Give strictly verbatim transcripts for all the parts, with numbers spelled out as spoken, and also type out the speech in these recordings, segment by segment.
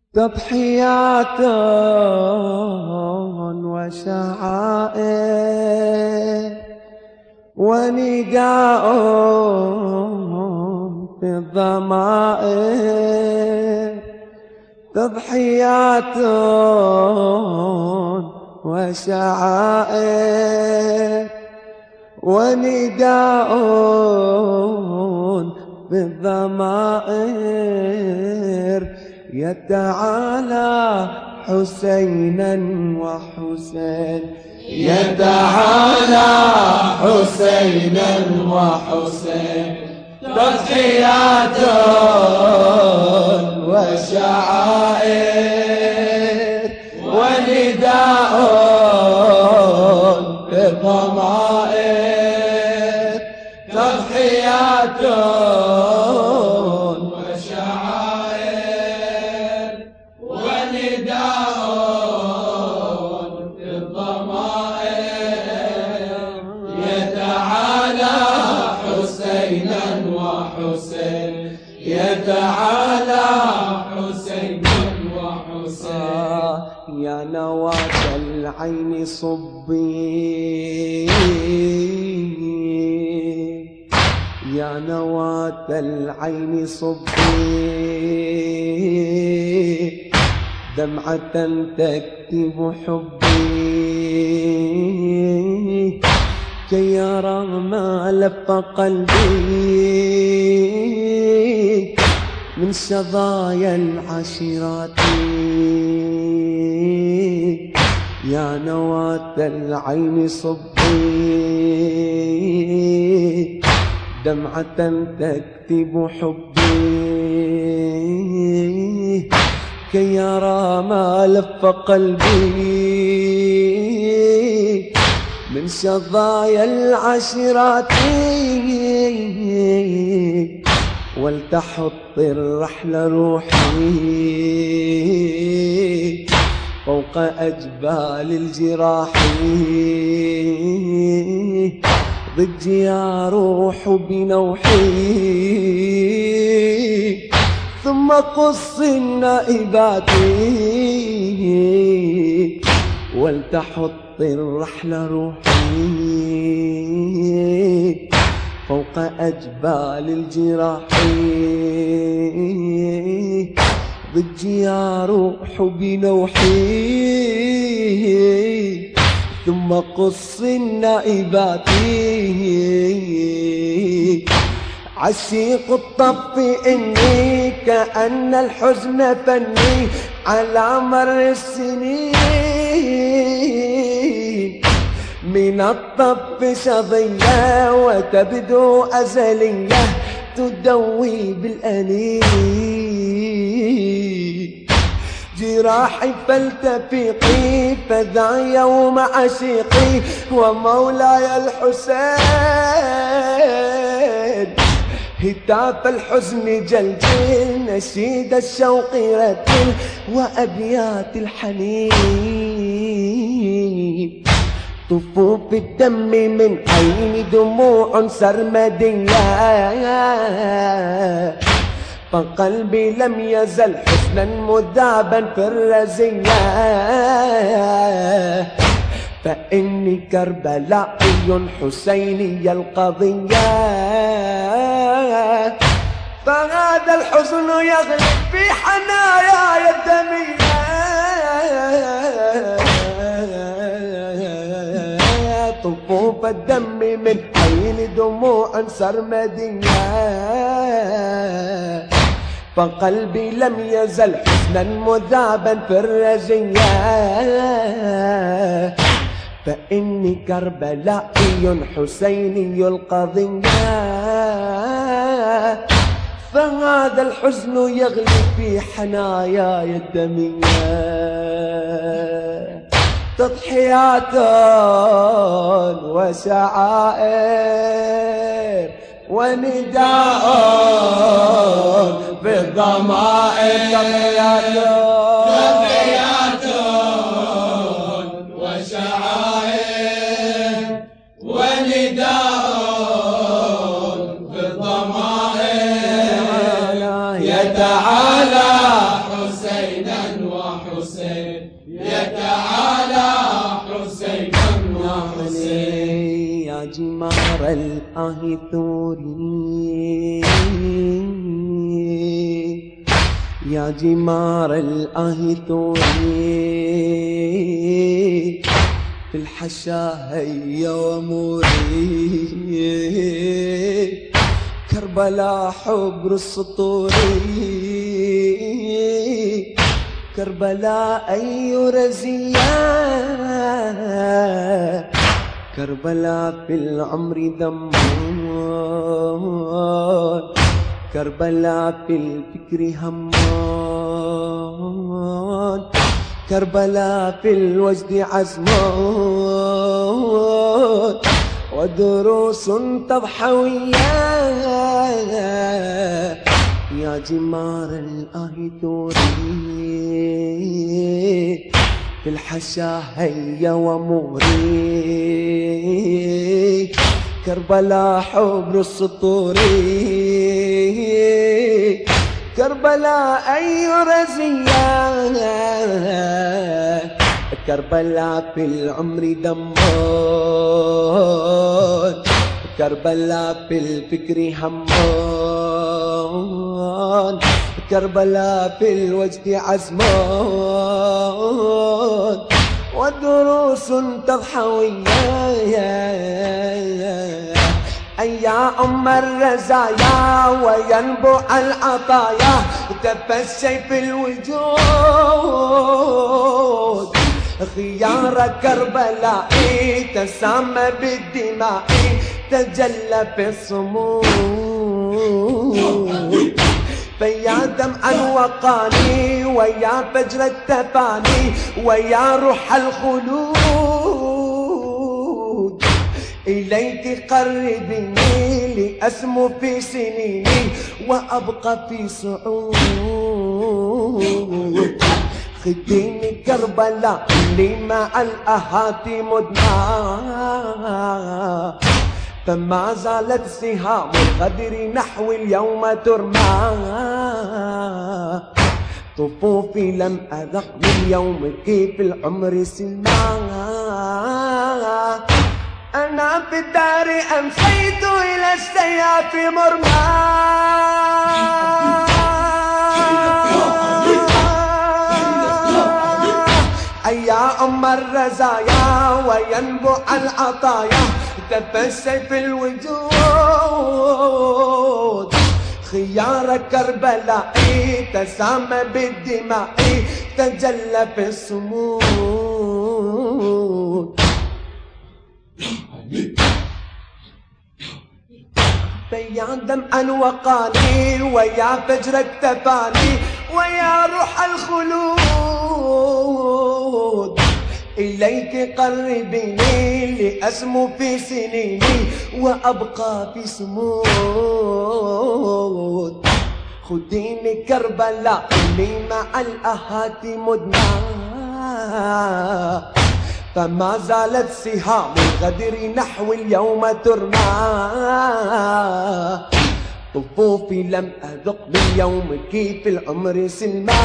تضحيات وشعائر ونداء في الضمائر. تضحيات وشعائر ونداء بالضمائر. يتعالى حسينا وحسين، يتعالى حسينا وحسين. تضحيات وشعائر ونداء بالضمائر. تضحيات وشعائر ونداء بالضمائر. يتعالى حسينا وحسين، يتعالى حسينا وحسين. يا نواة العين صبي، يا نواة العين صبي، دمعة تكتب حبي، كي يرى ما لف قلبي من شظايا العشيرات. يا نواة العين صبي، دمعة تكتب حبي، كي يرى ما لف قلبي من شظايا العشيرات. ولتحط الرحل روحي فوق أجبال الجراح. ضج يا روح بنوحي، ثم قص النائبات. ولتحط الرحل روحي فوق أجبال الجراح. ضج يا روح بنوحي، ثم قص النائبات. عشيق الطف إني كأن الحزن فني على مر السنين. من الطف شظية وتبدو أزلية تدوي بالأنين. جراحي فلتفيقي فذا يوم عشيقي ومولاي الحسين. هتاف الحزن جلجل نشيد الشوق رتل وأبيات الحنين. طفوف الدم من عين دموع سرمدية، فقلبي لم يزل حزنا مذابا في الرزية. فإني كربلائي حسيني القضية، فهذا الحزن يغلب في حناياي الدمية. طفوف الدم من عين دموع سرمدية، فقلبي لم يزل حزنا مذابا في الرزية. فإني كربلائي حسيني القضية، فهذا الحزن يغلي في حناياي الدمية. تضحيات وشعائر ونداء بالضمائر. تضحيات وشعائر ونداء بالضمائر. يتعالى حسين حسينا وحسين يا تعالى حسينا وحسين يا جمار الآه ثوري يا جمار الآه ثوري في الحشا هيا وموري كربلاء حبر السطوري كربلاء أي رزية كربلاء في العمر ذمان كربلاء في الفكر همان كربلاء في الوجد عزمان ودروس تضحوية يا جمار الآه ثوري في الحشا هيا وموري كربلاء حبر السطوري كربلاء أي رزية كربلاء في العمر دمان كربلاء في الفكر همان كربلاء في الوجد عزمان ودروس تضحوية أي يا أم الرزايا وينبوع العطايا تفشي في الوجود خيار كربلاء تسامى بالدماء تجلى في الصمود فيا دمعا وقاني ويا فجر التفاني ويا روح الخلود إليك قربني لأسمو في سنيني وأبقى في صعود خديني كربلاء لي مع الأهاتي مدمى فما زالت سهام الغدر نحو اليوم ترمى طفوفي لم أذق من يومك في العمر سلمى أنا في الدار أمسيت إلى السياف مرمى أي يا أم الرزايا وينبوع العطايا تفشي في الوجود خيار كربلاء تسامى بالدماء تجلى في الصمود فيا دمعا وقاني ويا فجر اكتفاني ويا روح الخلود إليك قربيني لأسمو في سنيني وأبقى في صمود خديني كربلاء لي مع الأهاتي مدمى فما زالت سهام الغدر نحو اليوم ترمى طفوفي لم أذق من يومك في العمر سلمى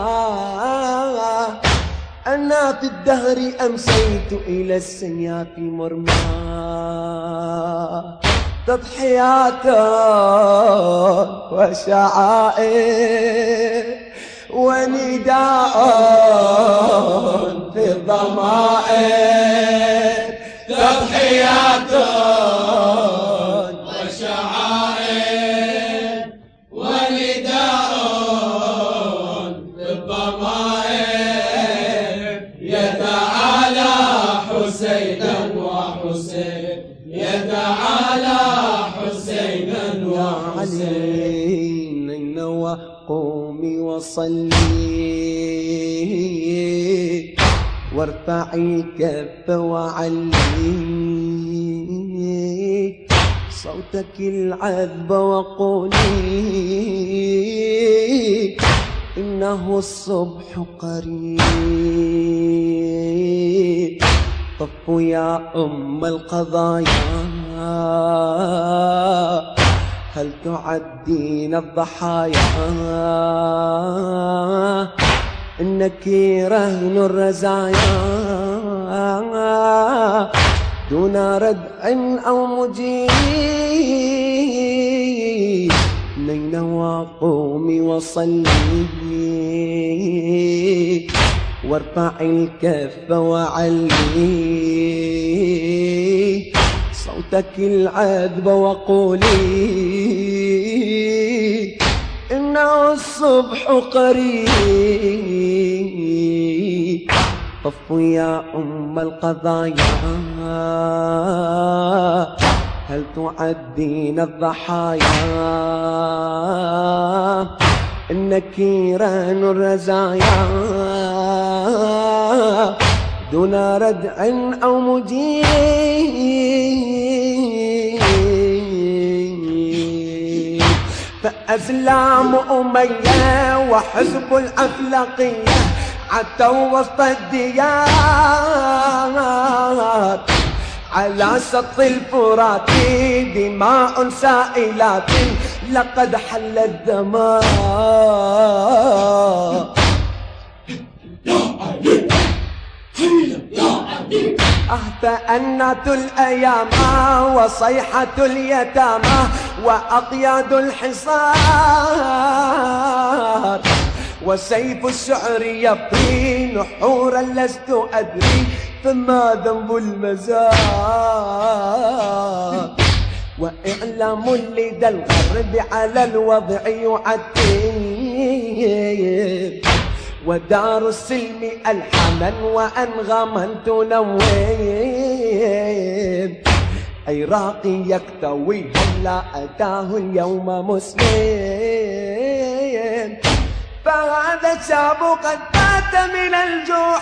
أنا في الدهر أمسيت إلى السياف مرمى تضحيات وشعائر ونداء في الضمائر تضحيات وشعائر ونداء في الضمائر يتعالى حسينا وحسين يتعالى حسينا وحسين أين وقومي وصلي وارفعي كف وعلي صوتك العذب وقولي إنه الصبح قريب طف يا أم القضايا هل تعدين الضحايا إنك رهن الرزايا دون ردع أو مجيب نينوى قومي وصلي وارفع الكف وعلي صوتك العذب وقولي إنه الصبح قريب طفوا يا أم القضايا هل تعدين الضحايا إنك رهن الرزايا دون ردع أو مجيب فأسلام أمية وحزب الأفلاقية عتوا وسط الديار على شط الفرات دماء سائلات لقد حل الدمار أهتأنت الأيام وصيحة اليتامى وأقياد الحصار وسيف الشعر يبقي نحورا لست أدري فما ذنب المزار وإعلام لدى الغرب على الوضع يعتيب ودار السلم ألحانا وأنغاما تنوب أي راقي يكتوي هلا أتاه اليوم مسلم فهذا الشعب قد بات من الجوع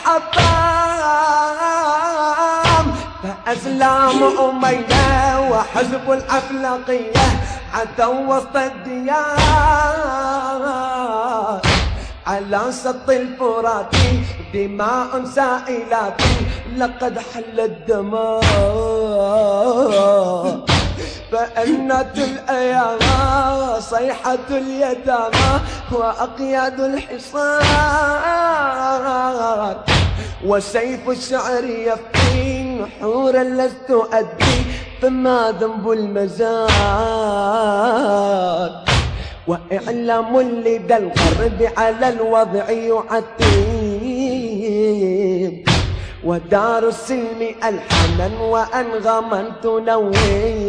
محطم فأسلام أمية وحزب الأفلاقية عتوا وسط الديار على شط الفرات دماء سائلات لقد حل الدمار فأنت الأيام صيحة اليتامى وأقياد الحصار وسيف الشعر يفقي نحورا لست أدري فما ذنب المزار وإعلام لدى الغرب على الوضع يعتيب ودار السلم ألحانا وأنغاما تنوب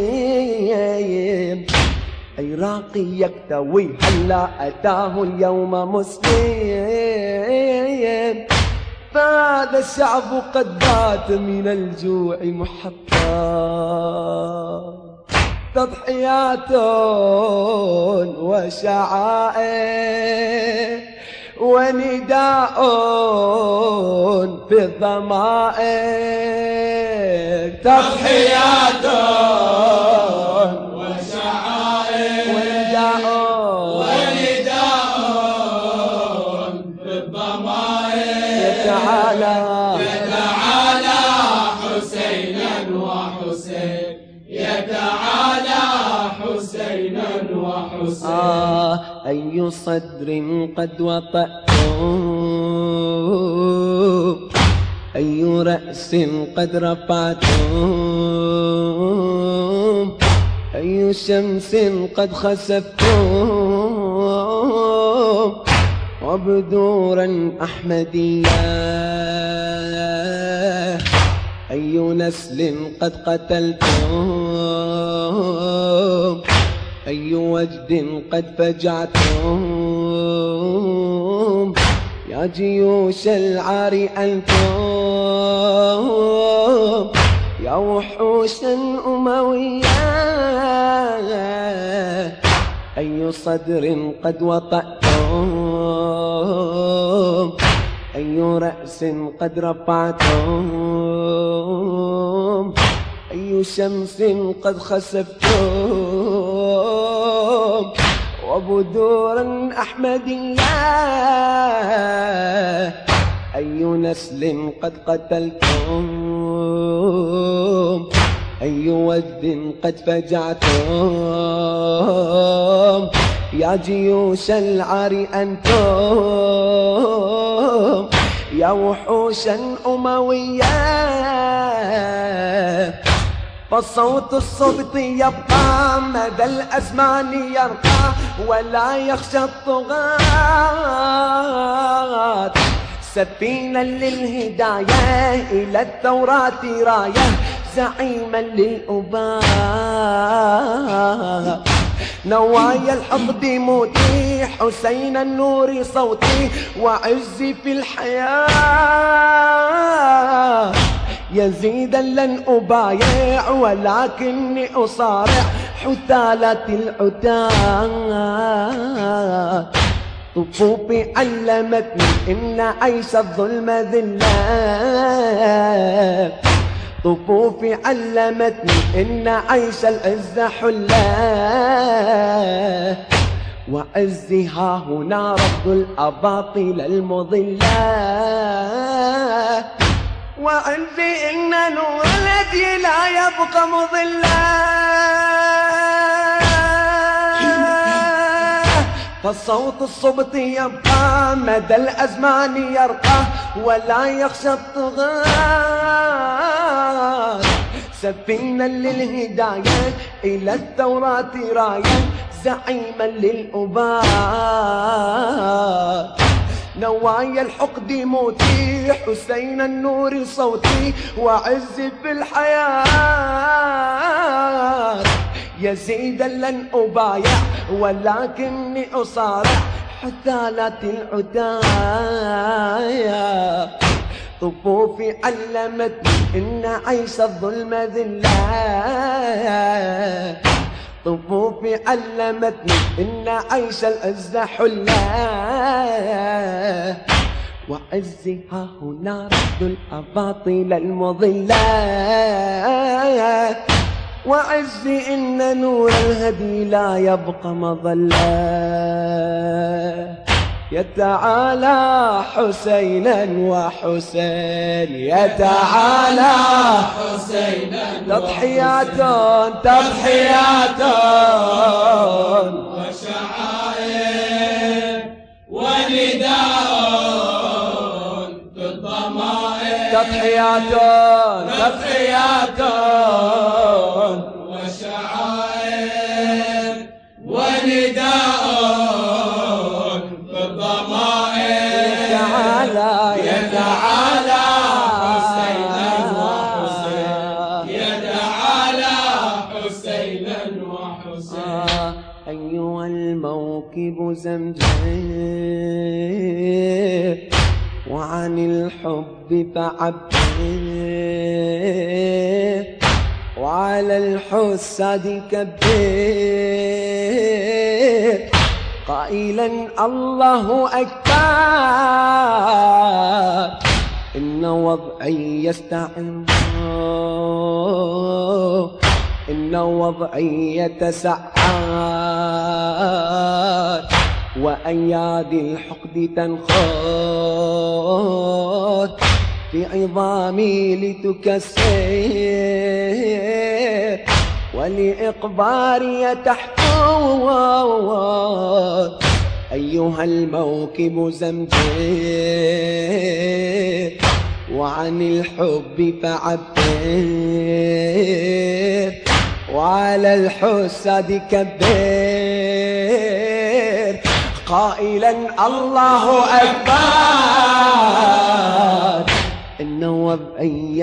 أي راقي يكتوي هلا أتاه اليوم مسلم فهذا الشعب قد بات من الجوع محطم تضحيات وشعائر ونداء في الضمائر تضحيات وشعائر ونداء ونداء في الضمائر يتعالى يتعالى حسينا وحسين يتعالى حسينا وحسين آه أي صدر قد وطأتم أي رأس قد رفعتم أي شمس قد خسفتم وبدورا أحمدية أي نسل قد قتلتم أي وجد قد فجعتم يا جيوش العار أنتم يا وحوشا أموية أي صدر قد وطأتم أي رأس قد رفعتم أي شمس قد خسفتم وبدورا أحمدية أي نسل قد قتلتم أي وجد قد فجعتم يا جيوش العار أنتم يا وحوشا أموية فصوت الصبط يبقى مدى الأزمان يرقى ولا يخشى الطغاة سفينا للهداية إلى الثورات راية زعيما للأباء نوايا الحقد موتي حسين النور صوتي وعزي في الحياة يزيدا لن أبايع ولكني أصارع حثالة العتاة طفوفي علمتني إن عيش الظلم ذلة طفوفي علمتني إن عيش العز حلة وعزها هنا رفض الأباطيل المضلة وعزي إن نور الهدي لا يبقى مضلا فالصوت الصبط يبقى مدى الأزمان يرقى ولا يخشى الطغاة سفينا للهداية إلى الثورات راية زعيما للأباء نوايا الحقد موتي حسين النور صوتي وعزي في الحياة يزيدا لن أبايع ولكني أصارع حثالة العتاة طفوفي علمتني إن عيش الظلم ذلة طفوفي علمتني إن عيش العز حلة وعزها هنا رد الأباطيل المضلة وعزي إن نور الهدي لا يبقى مظلة يتعالى حسينا وحسين يتعالى حسينا تضحيات تضحيات وشعائر ونداء بالضمائر تضحيات تضحيات وشعائر ونداء يتعالى حسينا وحسين يتعالى حسينا وحسين أيها الموكب زمزم وعن الحب فعبر وعلى الحساد كبر قائلا الله أكبر إن وضعي يستعر إن وضعي يتسعر وأيادي الحقد تنخر في عظامي لتكسر ولإقباري تحفظ أيها الموكب زمجر وعن الحب فعبر وعلى الحساد كبر قائلا الله أكبر إن وضعي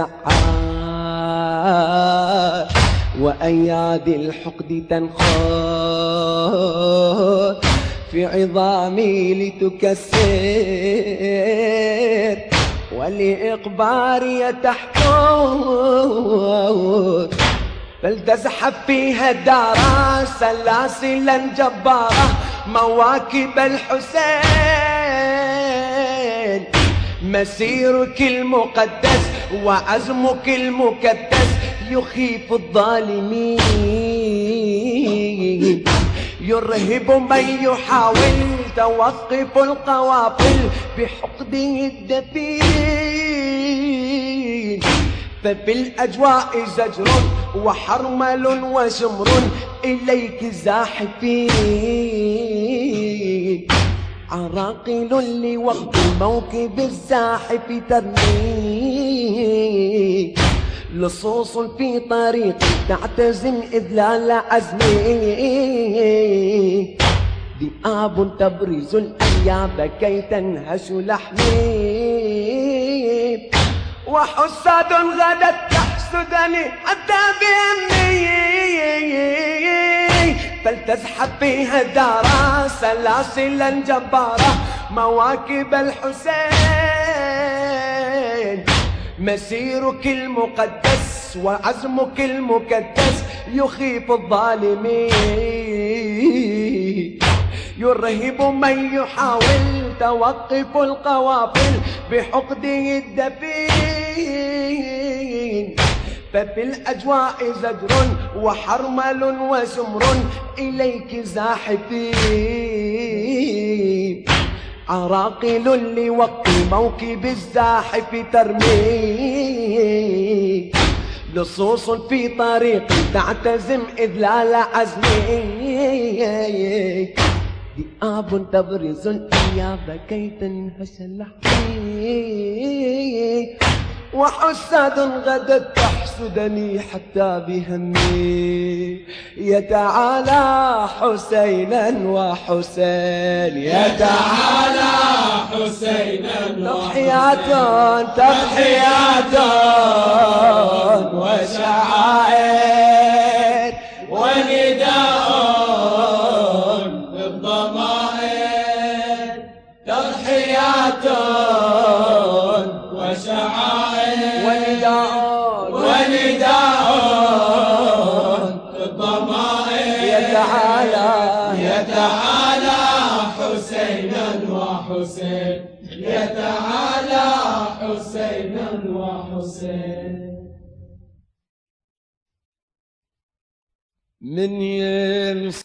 يتسعر وأيادي الحقد تنخر في عظامي لتكسر ولإقباري تحفر فلتزحف فيها الدار سلاسلا جبارة مواكب الحسين مسيرك المقدس وعزمك المكدس يخيف الظالمين يرهب من يحاول توقف القوافل بحقده الدفين ففي الأجواء زجر وحرمل وشمر إليك زاحفين عراقيل لوقت موكب الزاحف ترمي، لصوص في طريق تعتزم إذلال عزمي، ذئاب تبرز الأنياب كي تنهش لحمي، وحساد غدت تحسدني حتى بهمي، فلتزحف فيها دارا سلاسلا جبارة مواكب الحسين، مسيرك المقدس وعزمك المكدس يخيف الظالمين، يرهب من يحاول توقف القوافل بحقده الدفين، ففي الأجواء زجر وحرمل وسمر إليك زاحفين، عراقيل لوقت موكب الزاحف ترمي، لصوص في طريق تعتزم إذلال عزمي، ذئاب تبرز الأنياب كي تنهش لحمي، وحساد غدت تحسدني حتى بهمي، يتعالى حسينا وحسين، يتعالى حسينا تضحيات تضحيات وشعائر ونداء بالضمائر، تضحيات وشعائر ونداء ونداء بالضمائر، يتعالى يتعالى حسينا وحسين، يتعالى حسينا وحسين. من يرسل